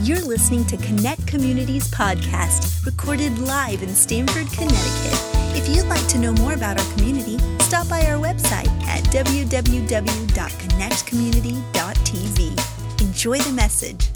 You're listening to Connect Communities podcast, recorded live in Stamford, Connecticut. If you'd like to know more about our community, stop by our website at www.connectcommunity.tv. Enjoy the message.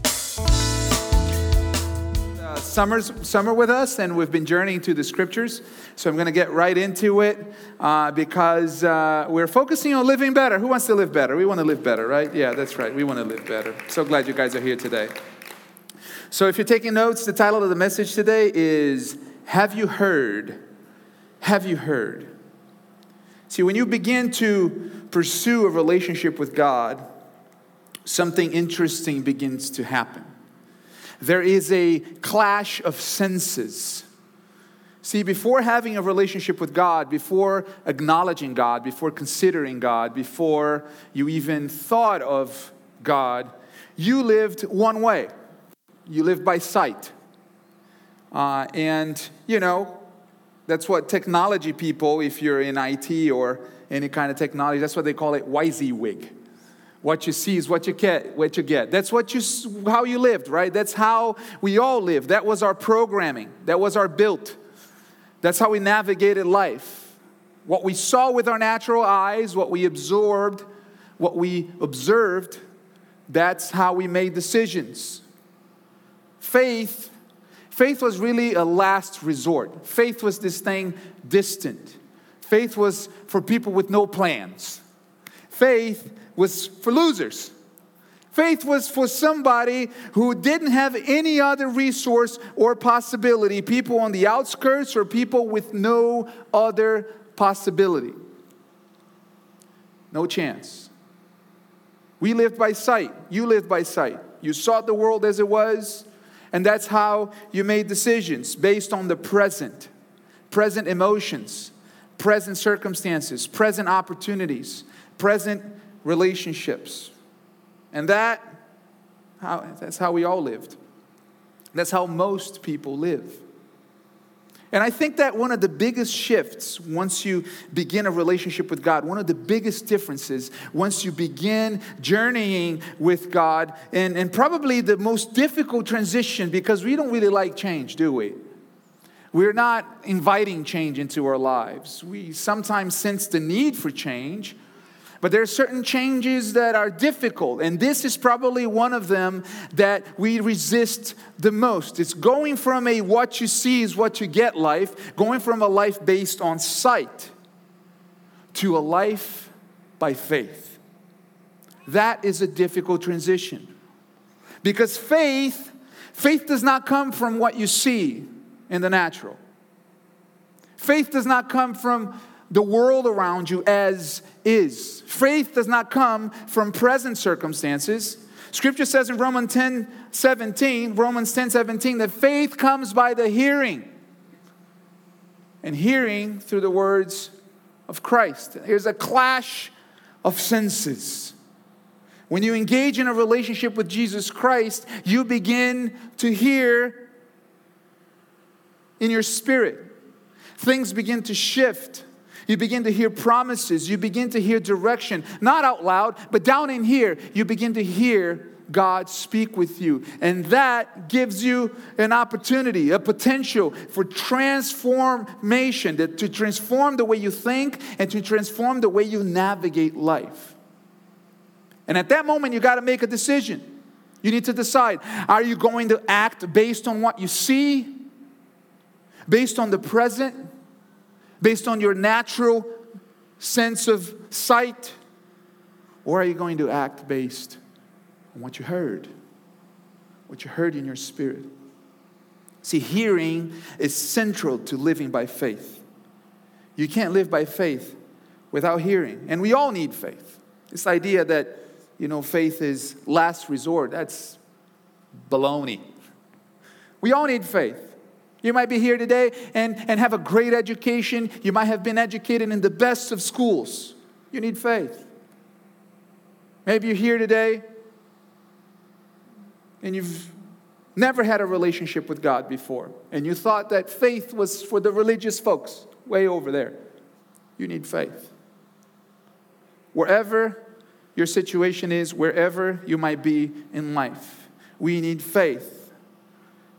Summer with us, and we've been journeying through the scriptures. So I'm going to get right into it because we're focusing on living better. Who wants to live better? We want to live better, right? Yeah, that's right. We want to live better. So glad you guys are here today. So if you're taking notes, the title of the message today is, Have You Heard? Have you heard? See, when you begin to pursue a relationship with God, something interesting begins to happen. There is a clash of senses. See, before having a relationship with God, before acknowledging God, before considering God, before you even thought of God, you lived one way. You lived by sight. And, you know, that's what technology people, if you're in IT or any kind of technology, that's what they call it, WYSIWYG. What you see is what you get. That's how you lived, right? That's how we all lived. That was our programming. That was our built. That's how we navigated life. What we saw with our natural eyes, what we absorbed, what we observed, that's how we made decisions. Faith was really a last resort. Faith was this thing distant. Faith was for people with no plans. Faith was for losers. Faith was for somebody who didn't have any other resource or possibility. People on the outskirts or people with no other possibility. No chance. We lived by sight. You lived by sight. You saw the world as it was, and that's how you made decisions based on the present. Present emotions, present circumstances, present opportunities, present relationships. And that's how we all lived. That's how most people live. And I think that one of the biggest shifts once you begin a relationship with God, one of the biggest differences once you begin journeying with God, and probably the most difficult transition, because we don't really like change, do we? We're not inviting change into our lives. We sometimes sense the need for change, but there are certain changes that are difficult, and this is probably one of them that we resist the most. It's going from a what you see is what you get life, going from a life based on sight to a life by faith. That is a difficult transition. Because faith does not come from what you see in the natural. Faith does not come from the world around you as is. Faith does not come from present circumstances. Scripture says in Romans 10:17, that faith comes by the hearing. And hearing through the words of Christ. Here's a clash of senses. When you engage in a relationship with Jesus Christ, you begin to hear in your spirit. Things begin to shift. You begin to hear promises. You begin to hear direction. Not out loud, but down in here, you begin to hear God speak with you. And that gives you an opportunity, a potential for transformation, to transform the way you think and to transform the way you navigate life. And at that moment, you got to make a decision. You need to decide, are you going to act based on what you see? Based on the present? Based on your natural sense of sight? Or are you going to act based on what you heard? What you heard in your spirit? See, hearing is central to living by faith. You can't live by faith without hearing. And we all need faith. This idea that, faith is last resort, that's baloney. We all need faith. You might be here today and have a great education. You might have been educated in the best of schools. You need faith. Maybe you're here today and you've never had a relationship with God before. And you thought that faith was for the religious folks way over there. You need faith. Wherever your situation is, wherever you might be in life, we need faith.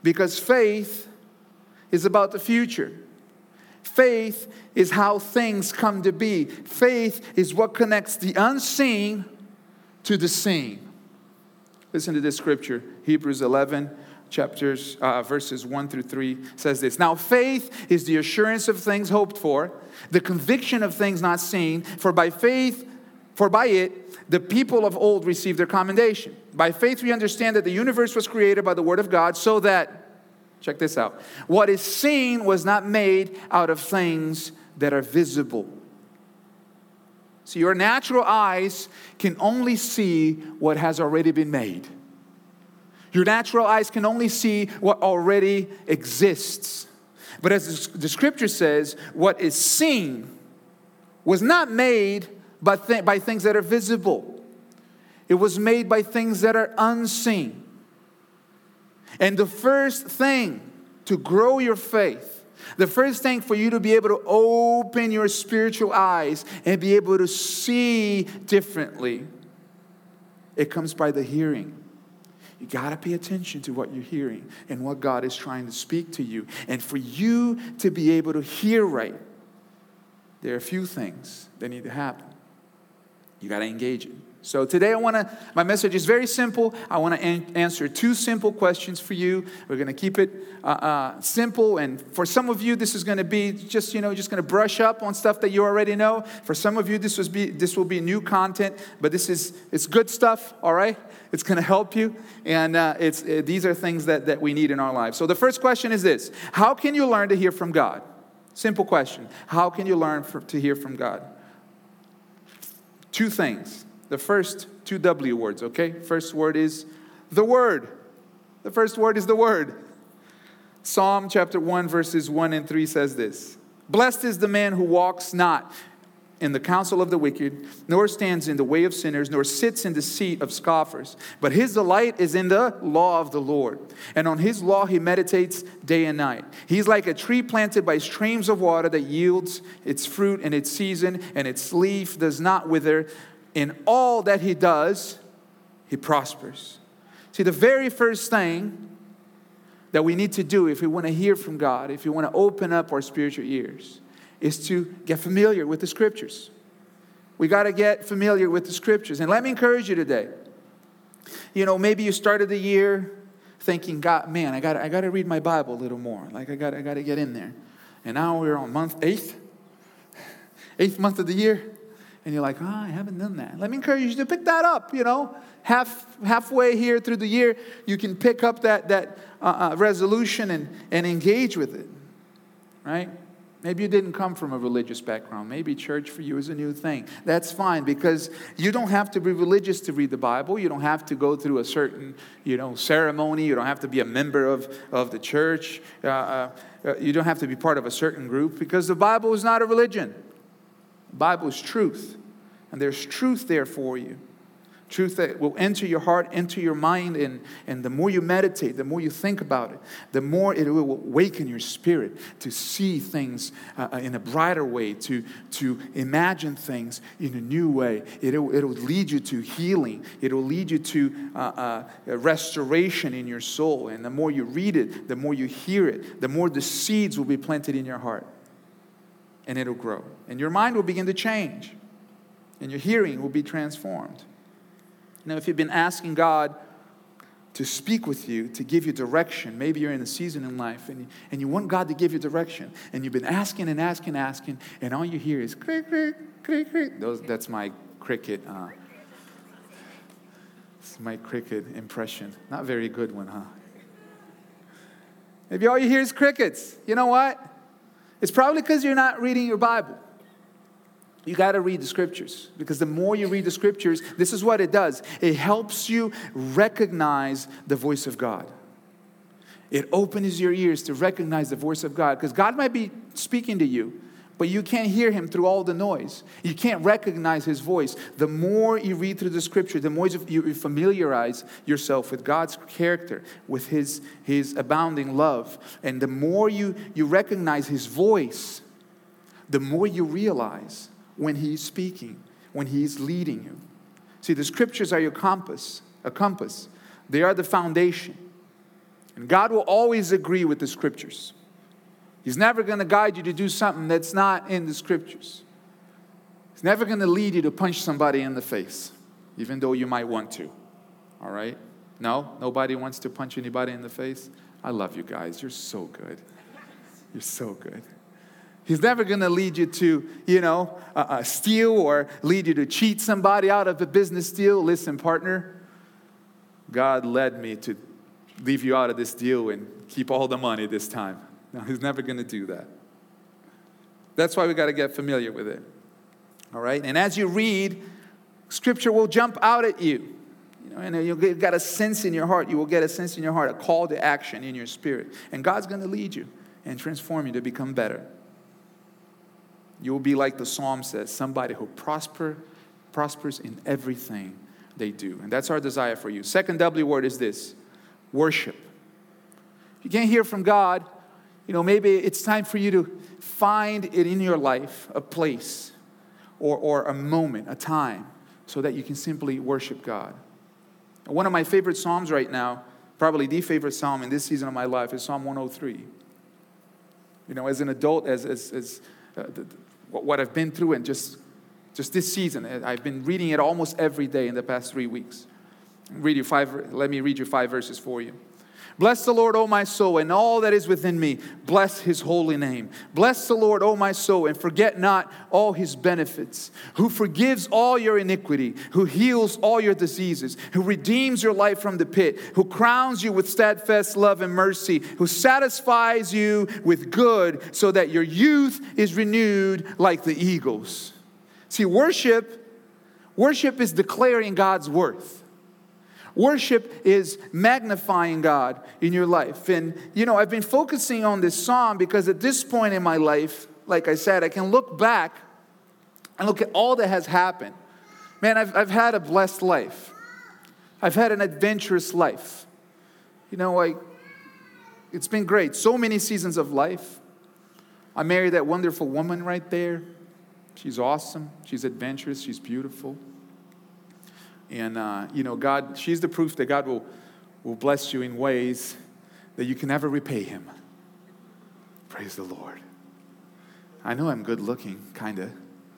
Because faith is about the future. Faith is how things come to be. Faith is what connects the unseen to the seen. Listen to this scripture. Hebrews 11, verses 1 through 3 says this. Now faith is the assurance of things hoped for, the conviction of things not seen. For by it, the people of old received their commendation. By faith we understand that the universe was created by the word of God, so that, check this out, what is seen was not made out of things that are visible. So your natural eyes can only see what has already been made. Your natural eyes can only see what already exists. But as the scripture says, what is seen was not made by things that are visible. It was made by things that are unseen. And the first thing to grow your faith, the first thing for you to be able to open your spiritual eyes and be able to see differently, it comes by the hearing. You got to pay attention to what you're hearing and what God is trying to speak to you. And for you to be able to hear right, there are a few things that need to happen. You got to engage it. So today my message is very simple. I want to answer 2 simple questions for you. We're going to keep it simple. And for some of you, this is going to be just going to brush up on stuff that you already know. For some of you, this will be new content, but it's good stuff, all right? It's going to help you. And these are things that we need in our lives. So the first question is this. How can you learn to hear from God? Simple question. How can you learn to hear from God? 2 things. The first 2 W words, okay? First word is the Word. The first word is the Word. Psalm chapter 1, verses 1 and 3 says this. Blessed is the man who walks not in the counsel of the wicked, nor stands in the way of sinners, nor sits in the seat of scoffers. But his delight is in the law of the Lord. And on his law he meditates day and night. He's like a tree planted by streams of water that yields its fruit in its season, and its leaf does not wither. In all that he does, he prospers. See, the very first thing that we need to do if we want to hear from God, if we want to open up our spiritual ears, is to get familiar with the scriptures. We got to get familiar with the scriptures. And let me encourage you today. Maybe you started the year thinking, God, man, I got to read my Bible a little more. Like I got to get in there. And now we're on month 8th month of the year. And you're like, I haven't done that. Let me encourage you to pick that up, halfway here through the year, you can pick up that resolution and engage with it, right? Maybe you didn't come from a religious background. Maybe church for you is a new thing. That's fine, because you don't have to be religious to read the Bible. You don't have to go through a certain, ceremony. You don't have to be a member of the church. You don't have to be part of a certain group, because the Bible is not a religion. The Bible is truth, and there's truth there for you. Truth that will enter your heart, enter your mind, and the more you meditate, the more you think about it, the more it will awaken your spirit to see things in a brighter way, to imagine things in a new way. It'll lead you to healing. It'll lead you to restoration in your soul. And the more you read it, the more you hear it, the more the seeds will be planted in your heart. And it'll grow. And your mind will begin to change. And your hearing will be transformed. Now, if you've been asking God to speak with you, to give you direction, maybe you're in a season in life and you want God to give you direction, and you've been asking and asking, and all you hear is crick, crick, crick, crick. That's my cricket. It's my cricket impression. Not very good one, huh? Maybe all you hear is crickets. You know what? It's probably because you're not reading your Bible. You got to read the scriptures, because the more you read the scriptures, this is what it does. It helps you recognize the voice of God. It opens your ears to recognize the voice of God, because God might be speaking to you, but you can't hear him through all the noise. You can't recognize his voice. The more you read through the scripture, the more you familiarize yourself with God's character, with his abounding love. And the more you recognize his voice, the more you realize when he's speaking, when he's leading you. See, the scriptures are your compass, a compass. They are the foundation. And God will always agree with the Scriptures. He's never going to guide you to do something that's not in the Scriptures. He's never going to lead you to punch somebody in the face, even though you might want to. All right? No? Nobody wants to punch anybody in the face? I love you guys. You're so good. You're so good. He's never going to lead you to, steal or lead you to cheat somebody out of a business deal. Listen, partner, God led me to leave you out of this deal and keep all the money this time. No, He's never going to do that. That's why we got to get familiar with it. All right? And as you read, Scripture will jump out at you. And you'll get a sense in your heart. You will get a sense in your heart, a call to action in your spirit. And God's going to lead you and transform you to become better. You will be like the Psalm says, somebody who prospers in everything they do. And that's our desire for you. Second W word is this: worship. If you can't hear from God, maybe it's time for you to find it in your life, a place or a moment, a time, so that you can simply worship God. One of my favorite Psalms right now, probably the favorite Psalm in this season of my life, is Psalm 103. As an adult, what I've been through, and just this season, I've been reading it almost every day in the past 3 weeks. Let me read you 5 verses for you. Bless the Lord, O my soul, and all that is within me. Bless His holy name. Bless the Lord, O my soul, and forget not all His benefits. Who forgives all your iniquity, who heals all your diseases, who redeems your life from the pit, who crowns you with steadfast love and mercy, who satisfies you with good, so that your youth is renewed like the eagles. See, worship is declaring God's worth. Worship is magnifying God in your life. And, I've been focusing on this psalm because at this point in my life, like I said, I can look back and look at all that has happened. Man, I've had a blessed life. I've had an adventurous life. It's been great. So many seasons of life. I married that wonderful woman right there. She's awesome. She's adventurous. She's beautiful. And, God, she's the proof that God will bless you in ways that you can never repay Him. Praise the Lord. I know I'm good looking, kind of,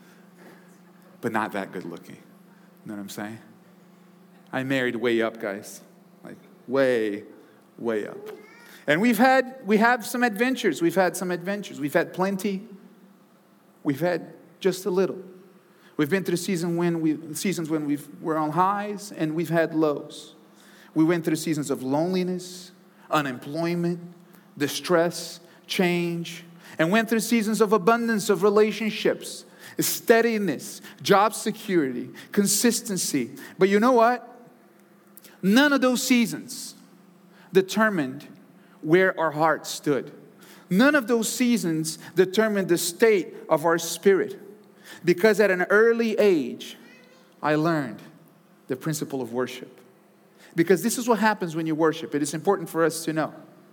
but not that good looking. You know what I'm saying? I married way up, guys. Like, way, way up. And we have some adventures. We've had some adventures. We've had plenty. We've had just a little. We've been through seasons when we're on highs and we've had lows. We went through seasons of loneliness, unemployment, distress, change, and went through seasons of abundance of relationships, steadiness, job security, consistency. But you know what? None of those seasons determined where our heart stood. None of those seasons determined the state of our spirit. Because at an early age, I learned the principle of worship. Because this is what happens when you worship. It is important for us to know.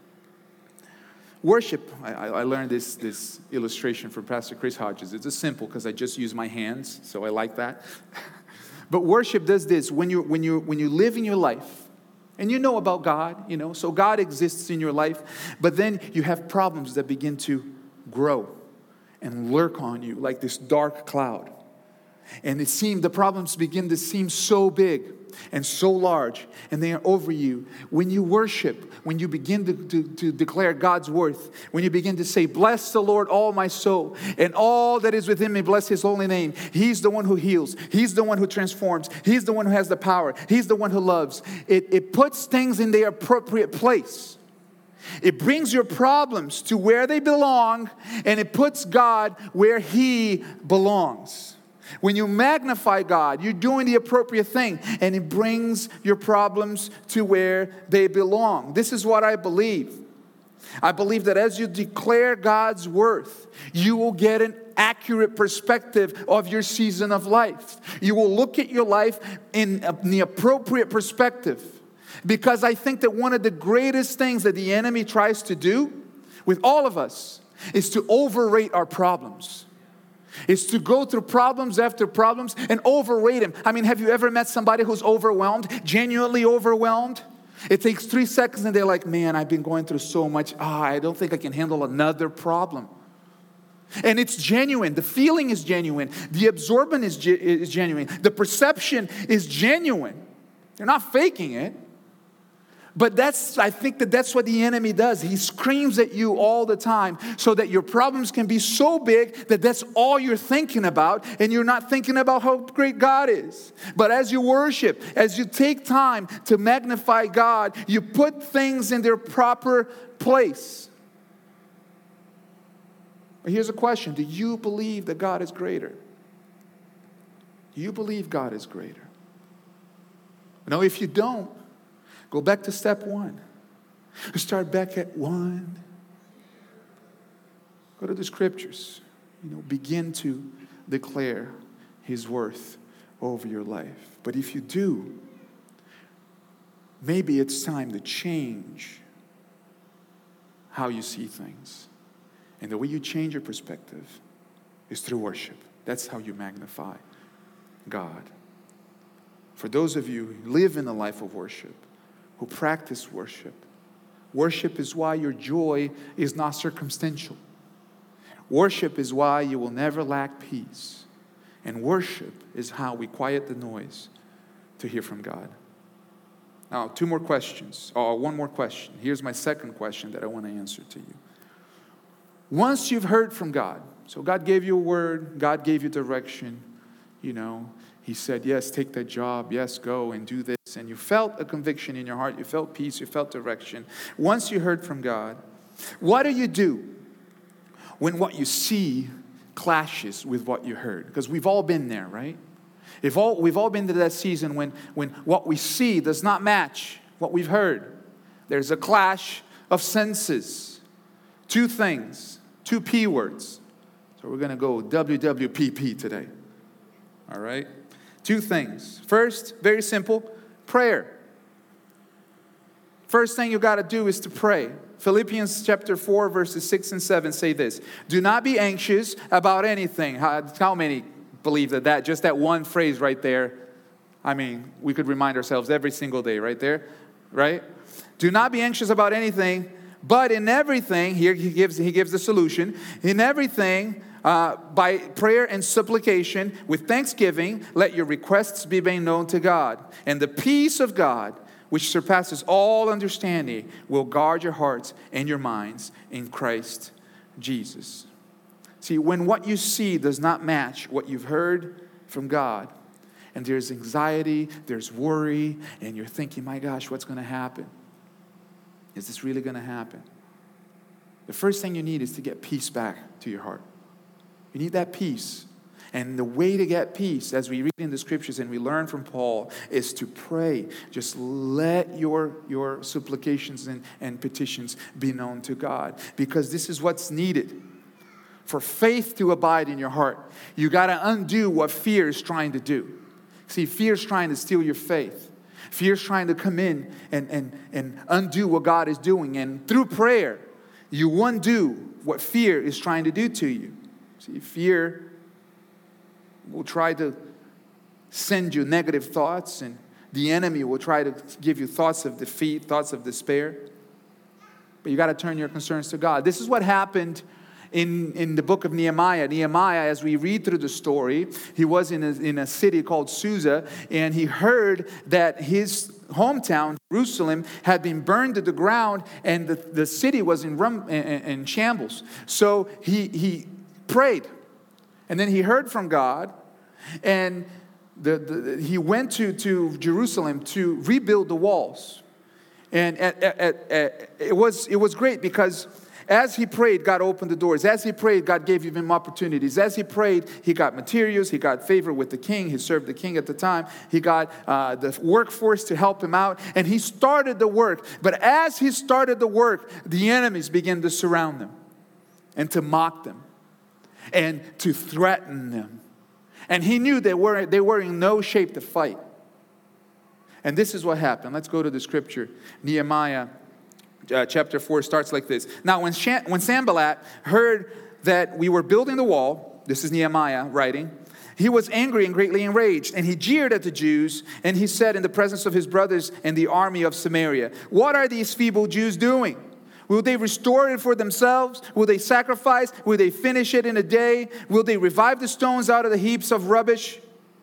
Worship, I learned this illustration from Pastor Chris Hodges. It's just simple because I just use my hands, so I like that. But worship does this. When you live in your life, and you know about God, so God exists in your life, but then you have problems that begin to grow and lurk on you like this dark cloud. And the problems begin to seem so big and so large, and they are over you. When you worship, when you begin to declare God's worth, when you begin to say, bless the Lord, all my soul, and all that is within me, bless His holy name. He's the one who heals. He's the one who transforms. He's the one who has the power. He's the one who loves. It puts things in their appropriate place. It brings your problems to where they belong, and it puts God where He belongs. When you magnify God, you're doing the appropriate thing, and it brings your problems to where they belong. This is what I believe. I believe that as you declare God's worth, you will get an accurate perspective of your season of life. You will look at your life in the appropriate perspective. Because I think that one of the greatest things that the enemy tries to do with all of us is to overrate our problems. It's to go through problems after problems and overrate them. I mean, have you ever met somebody who's overwhelmed, genuinely overwhelmed? It takes 3 seconds and they're like, man, I've been going through so much. I don't think I can handle another problem. And it's genuine. The feeling is genuine. The absorption is genuine. The perception is genuine. They're not faking it. But I think that's what the enemy does. He screams at you all the time so that your problems can be so big that that's all you're thinking about, and you're not thinking about how great God is. But as you worship, as you take time to magnify God, you put things in their proper place. But here's a question. Do you believe that God is greater? Do you believe God is greater? No, if you don't, go back to step 1. Start back at 1. Go to the scriptures. Begin to declare His worth over your life. But if you do, maybe it's time to change how you see things. And the way you change your perspective is through worship. That's how you magnify God. For those of you who live in a life of worship, who practice worship, worship is why your joy is not circumstantial. Worship is why you will never lack peace. And worship is how we quiet the noise to hear from God. Now, 2 more questions, or 1 more question. Here's my second question that I want to answer to you. Once you've heard from God, so God gave you a word, God gave you direction, He said, yes, take that job. Yes, go and do this. And you felt a conviction in your heart. You felt peace. You felt direction. Once you heard from God, what do you do when what you see clashes with what you heard? Because we've all been there, right? We've all been to that season when what we see does not match what we've heard. There's a clash of senses. 2 things, 2 P words. So we're going to go WWPP today. All right? 2 things. First, very simple, prayer. First thing you got to do is to pray. Philippians chapter 4, verses 6 and 7 say this. Do not be anxious about anything. How many believe that just that one phrase right there, we could remind ourselves every single day right there, right? Do not be anxious about anything, but in everything, here he gives the solution. In everything, by prayer and supplication, with thanksgiving, let your requests be made known to God. And the peace of God, which surpasses all understanding, will guard your hearts and your minds in Christ Jesus. See, when what you see does not match what you've heard from God, and there's anxiety, there's worry, and you're thinking, my gosh, what's going to happen? Is this really going to happen? The first thing you need is to get peace back to your heart. You need that peace. And the way to get peace, as we read in the scriptures and we learn from Paul, is to pray. Just let your supplications and petitions be known to God. Because this is what's needed. For faith to abide in your heart, you got to undo what fear is trying to do. See, fear is trying to steal your faith. Fear is trying to come in and undo what God is doing. And through prayer, you undo what fear is trying to do to you. See, fear will try to send you negative thoughts, and the enemy will try to give you thoughts of defeat, thoughts of despair. But you got to turn your concerns to God. This is what happened in the book of Nehemiah. Nehemiah, as we read through the story, he was in a city called Susa, and he heard that his hometown, Jerusalem, had been burned to the ground, and the city was in shambles. So he prayed, and then he heard from God, and he went to Jerusalem to rebuild the walls. And it was great because as he prayed, God opened the doors. As he prayed, God gave him opportunities. As he prayed, he got materials. He got favor with the king. He served the king at the time. He got the workforce to help him out. And he started the work. But as he started the work, the enemies began to surround them and to mock them and to threaten them. And he knew they were in no shape to fight. And this is what happened. Let's go to the scripture. Nehemiah chapter 4 starts like this. Now, when Sanballat heard that we were building the wall, this is Nehemiah writing, he was angry and greatly enraged, and he jeered at the Jews, and he said in the presence of his brothers and the army of Samaria, "What are these feeble Jews doing? Will they restore it for themselves? Will they sacrifice? Will they finish it in a day? Will they revive the stones out of the heaps of rubbish?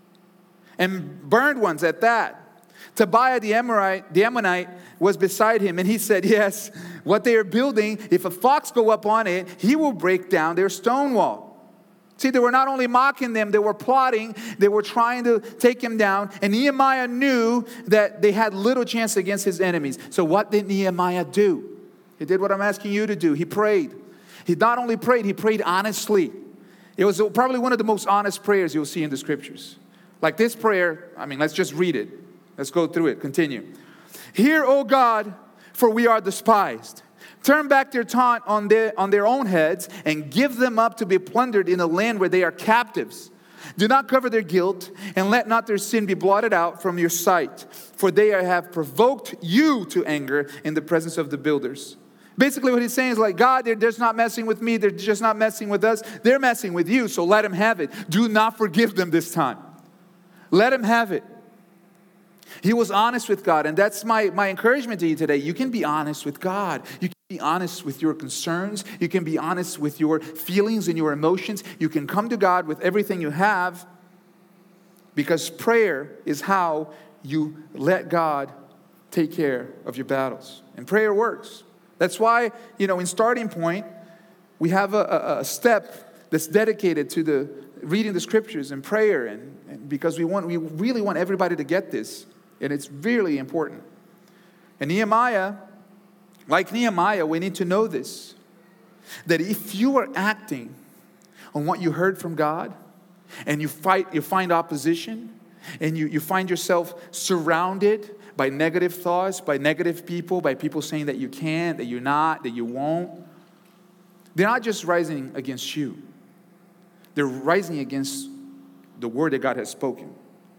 And burned ones at that." Tobiah the Ammonite was beside him, and he said, "Yes, what they are building, if a fox go up on it, he will break down their stone wall." See, they were not only mocking them, they were plotting, they were trying to take him down. And Nehemiah knew that they had little chance against his enemies. So what did Nehemiah do? He did what I'm asking you to do. He prayed. He not only prayed, he prayed honestly. It was probably one of the most honest prayers you'll see in the scriptures. Like this prayer, let's just read it. Let's go through it. Continue. "Hear, O God, for we are despised. Turn back their taunt on their own heads and give them up to be plundered in a land where they are captives. Do not cover their guilt, and let not their sin be blotted out from your sight. For they have provoked you to anger in the presence of the builders." Basically what he's saying is like, God, they're just not messing with me. They're just not messing with us. They're messing with you, so let them have it. Do not forgive them this time. Let them have it. He was honest with God, and that's my encouragement to you today. You can be honest with God. You can be honest with your concerns. You can be honest with your feelings and your emotions. You can come to God with everything you have, because prayer is how you let God take care of your battles. And prayer works. That's why, in Starting Point, we have a step that's dedicated to the reading the scriptures and prayer, and because we really want everybody to get this. And it's really important. And like Nehemiah, we need to know this. That if you are acting on what you heard from God, and you find opposition, and you find yourself surrounded by negative thoughts, by negative people, by people saying that you can't, that you're not, that you won't, they're not just rising against you. They're rising against the word that God has spoken.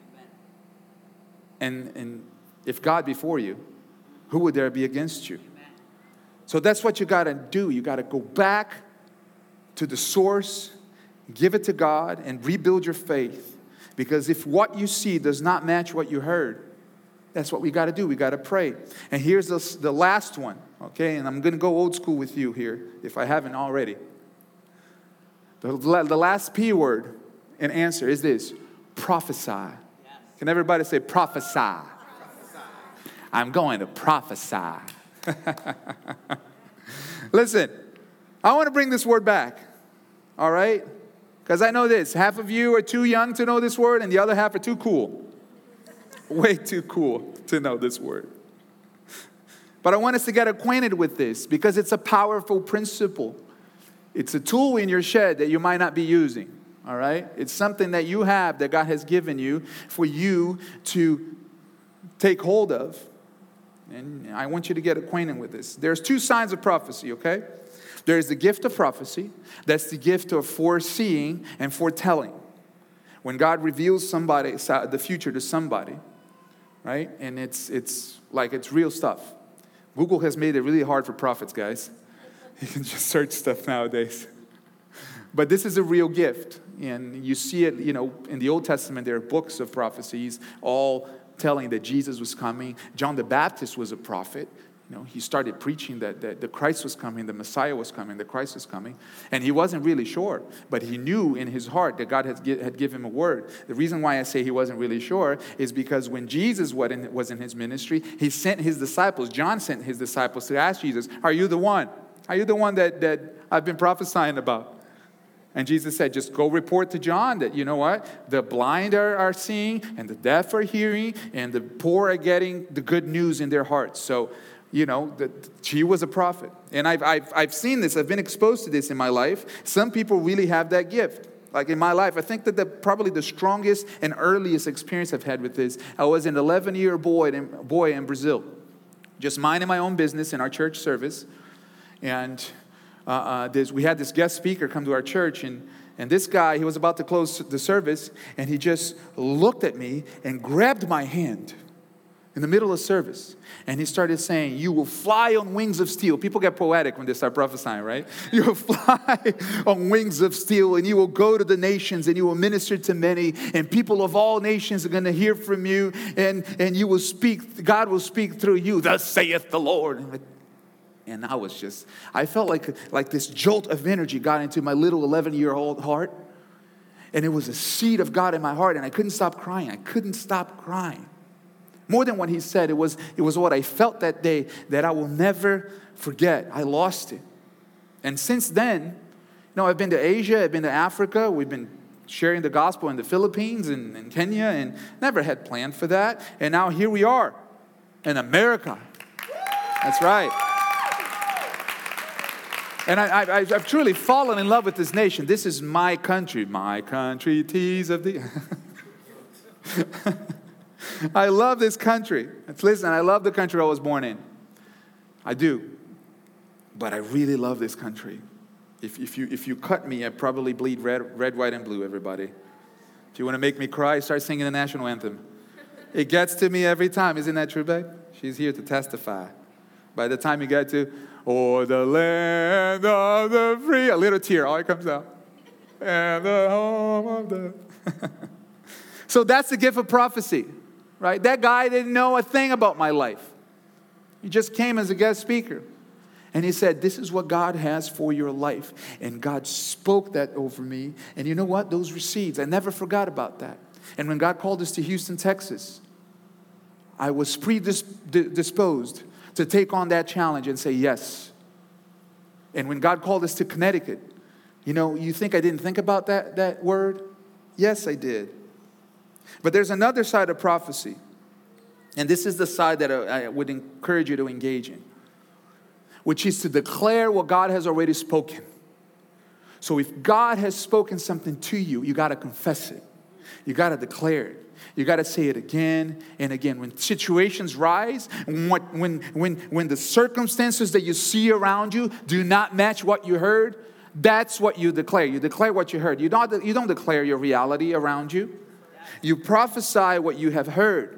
And if God be for you, who would there be against you? So that's what you got to do. You got to go back to the source, give it to God, and rebuild your faith. Because if what you see does not match what you heard, that's what we got to do. We got to pray. And here's the last one, okay? And I'm going to go old school with you here, if I haven't already. The last P word and answer is this: prophesy. Can everybody say prophesy? Prophesy. I'm going to prophesy. Listen, I want to bring this word back. All right? Because I know this. Half of you are too young to know this word, and the other half are too cool. Way too cool to know this word. But I want us to get acquainted with this because it's a powerful principle. It's a tool in your shed that you might not be using. All right? It's something that you have that God has given you for you to take hold of. And I want you to get acquainted with this. There's two signs of prophecy, okay? There's the gift of prophecy. That's the gift of foreseeing and foretelling. When God reveals the future to somebody, right? And it's real stuff. Google has made it really hard for prophets, guys. You can just search stuff nowadays. But this is a real gift. And you see it, in the Old Testament, there are books of prophecies all telling that Jesus was coming. John the Baptist was a prophet. He started preaching that the Christ was coming, the Messiah was coming, the Christ was coming. And he wasn't really sure, but he knew in his heart that God had given him a word. The reason why I say he wasn't really sure is because when Jesus was in his ministry, he sent his disciples. John sent his disciples to ask Jesus, "Are you the one? Are you the one that I've been prophesying about?" And Jesus said, just go report to John that, you know what? The blind are seeing, and the deaf are hearing, and the poor are getting the good news in their hearts. So, she was a prophet. And I've seen this. I've been exposed to this in my life. Some people really have that gift. Like in my life, I think that probably the strongest and earliest experience I've had with this, I was an 11-year boy in Brazil, just minding my own business in our church service. And we had this guest speaker come to our church, and this guy, he was about to close the service, and he just looked at me and grabbed my hand. in the middle of service. And he started saying, you will fly on wings of steel. People get poetic when they start prophesying, right? You will fly on wings of steel, and you will go to the nations, and you will minister to many, and people of all nations are going to hear from you, and you will speak, God will speak through you. Thus saith the Lord. And I felt like this jolt of energy got into my little 11-year-old heart. And it was a seed of God in my heart, and I couldn't stop crying. I couldn't stop crying. More than what he said, it was what I felt that day that I will never forget. I lost it. And since then, I've been to Asia, I've been to Africa. We've been sharing the gospel in the Philippines and in Kenya, and never had planned for that. And now here we are in America. That's right. And I've truly fallen in love with this nation. This is my country, tease of the... I love this country. Listen, I love the country I was born in. I do. But I really love this country. If you cut me, I'd probably bleed red, white, and blue, everybody. If you want to make me cry, start singing the national anthem. It gets to me every time. Isn't that true, babe? She's here to testify. By the time you get to, oh, the land of the free, a little tear, all it comes out. And the home of the... So that's the gift of prophecy, right? That guy didn't know a thing about my life. He just came as a guest speaker. And he said, this is what God has for your life. And God spoke that over me. And you know what? Those were seeds. I never forgot about that. And when God called us to Houston, Texas, I was predisposed to take on that challenge and say yes. And when God called us to Connecticut, you think I didn't think about that word? Yes, I did. But there's another side of prophecy. And this is the side that I would encourage you to engage in, which is to declare what God has already spoken. So if God has spoken something to you, you got to confess it. You got to declare it. You got to say it again and again. When situations rise, when the circumstances that you see around you do not match what you heard, that's what you declare. You declare what you heard. You don't declare your reality around you. You prophesy what you have heard.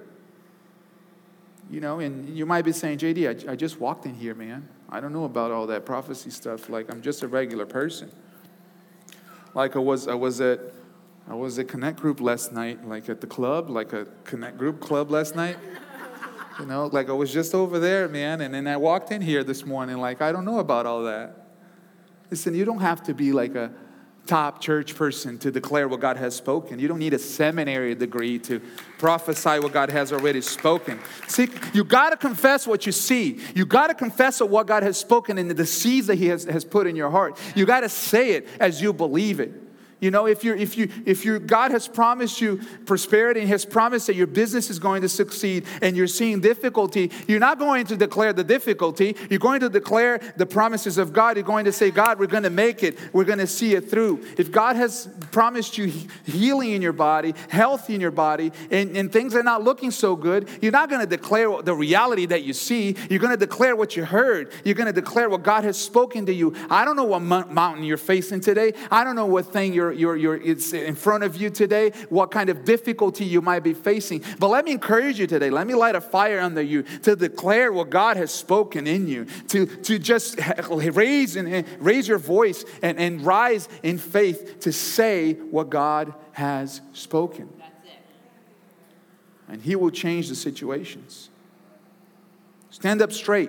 And you might be saying, JD, I just walked in here, man. I don't know about all that prophecy stuff. Like, I'm just a regular person. Like I was at Connect Group last night, like at the club, like a Connect Group club last night. Like I was just over there, man. And then I walked in here this morning, like, I don't know about all that. Listen, you don't have to be like a top church person to declare what God has spoken. You don't need a seminary degree to prophesy what God has already spoken. See, you got to confess what you see. You got to confess what God has spoken and the seeds that He has put in your heart. You got to say it as you believe it. If God has promised you prosperity and has promised that your business is going to succeed and you're seeing difficulty, you're not going to declare the difficulty. You're going to declare the promises of God. You're going to say, God, we're going to make it. We're going to see it through. If God has promised you healing in your body, health in your body, and things are not looking so good, you're not going to declare the reality that you see. You're going to declare what you heard. You're going to declare what God has spoken to you. I don't know what mountain you're facing today. I don't know what thing it's in front of you today, what kind of difficulty you might be facing. But let me encourage you today. Let me light a fire under you to declare what God has spoken in you, to just raise your voice and rise in faith to say what God has spoken. That's it. And He will change the situations. Stand up straight.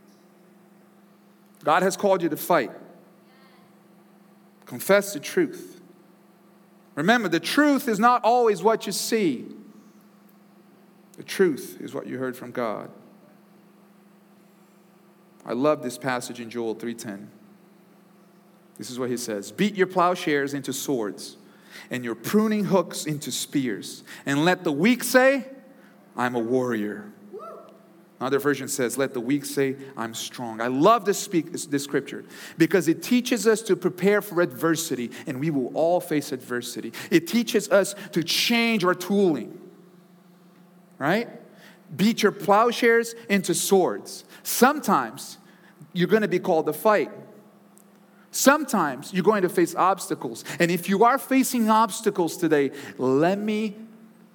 God has called you to fight. Confess the truth. Remember, the truth is not always what you see. The truth is what you heard from God. I love this passage in Joel 3:10. This is what he says. Beat your plowshares into swords and your pruning hooks into spears. And let the weak say, I'm a warrior. Another version says, let the weak say, I'm strong. I love this scripture because it teaches us to prepare for adversity, and we will all face adversity. It teaches us to change our tooling, right? Beat your plowshares into swords. Sometimes you're going to be called to fight. Sometimes you're going to face obstacles. And if you are facing obstacles today, let me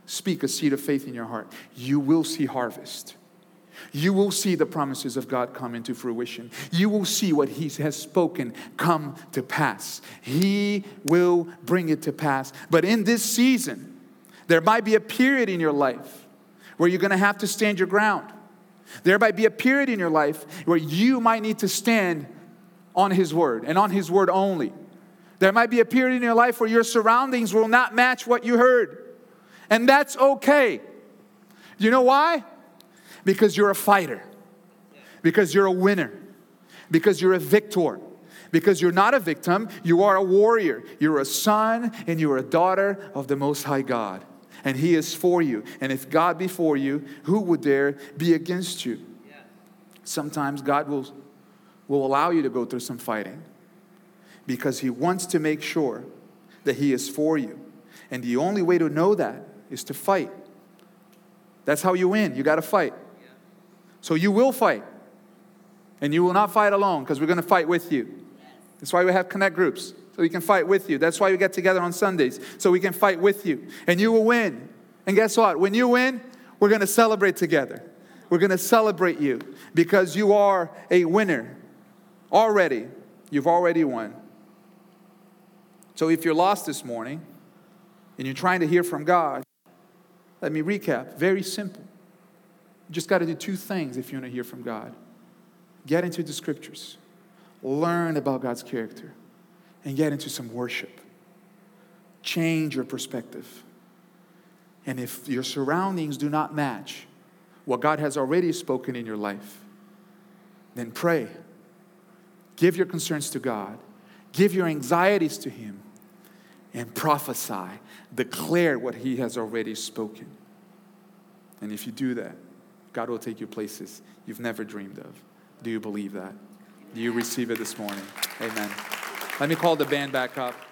speak a seed of faith in your heart, you will see harvest. You will see the promises of God come into fruition. You will see what He has spoken come to pass. He will bring it to pass. But in this season, there might be a period in your life where you're going to have to stand your ground. There might be a period in your life where you might need to stand on His word and on His word only. There might be a period in your life where your surroundings will not match what you heard. And that's okay. You know why? Because you're a fighter. Because you're a winner. Because you're a victor. Because you're not a victim, you are a warrior. You're a son and you're a daughter of the Most High God. And He is for you. And if God be for you, who would dare be against you? Sometimes God will allow you to go through some fighting because He wants to make sure that He is for you. And the only way to know that is to fight. That's how you win. You got to fight. So you will fight. And you will not fight alone because we're going to fight with you. That's why we have connect groups. So we can fight with you. That's why we get together on Sundays. So we can fight with you. And you will win. And guess what? When you win, we're going to celebrate together. We're going to celebrate you because you are a winner. Already. You've already won. So if you're lost this morning and you're trying to hear from God, let me recap. Very simple. You just got to do two things if you want to hear from God. Get into the scriptures. Learn about God's character. And get into some worship. Change your perspective. And if your surroundings do not match what God has already spoken in your life, then pray. Give your concerns to God. Give your anxieties to Him. And prophesy. Declare what He has already spoken. And if you do that, God will take you places you've never dreamed of. Do you believe that? Do you receive it this morning? Amen. Let me call the band back up.